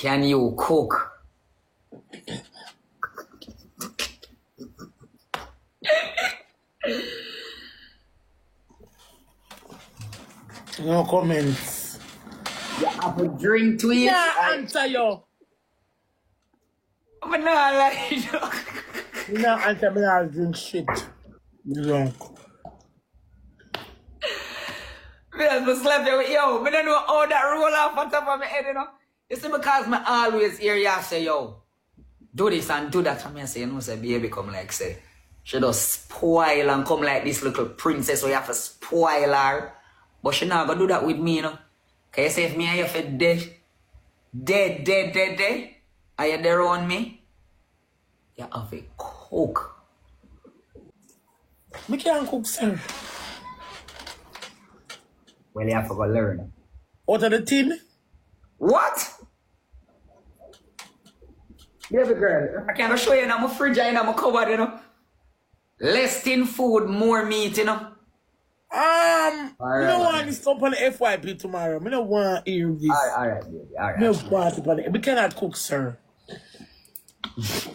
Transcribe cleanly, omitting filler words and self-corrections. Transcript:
Can you cook? No comments. You have a drink to it? Yeah, answer yo. I'm not like No, answer me not drink shit. Drunk. Me just slept there with yo. Me don't know how that roll off on top of my head, you know. You see, because me always hear you say, yo, do this and do that. And me say, you know, say, baby come like say, she just spoil and come like this little princess, so you have to spoil her. But she not gonna do that with me, you know. Can you say if me and you for dead, are you there on me? You have to cook. Me can't cook, sir. Well, you have to go learn. Out of the tin? What? Baby girl, I can't show you in my fridge and in my cupboard, you know. Less tin food, more meat, you know. I don't want this up on the FYP tomorrow. I don't want to hear this. Alright, baby. Alright. No part about it. We cannot cook, sir.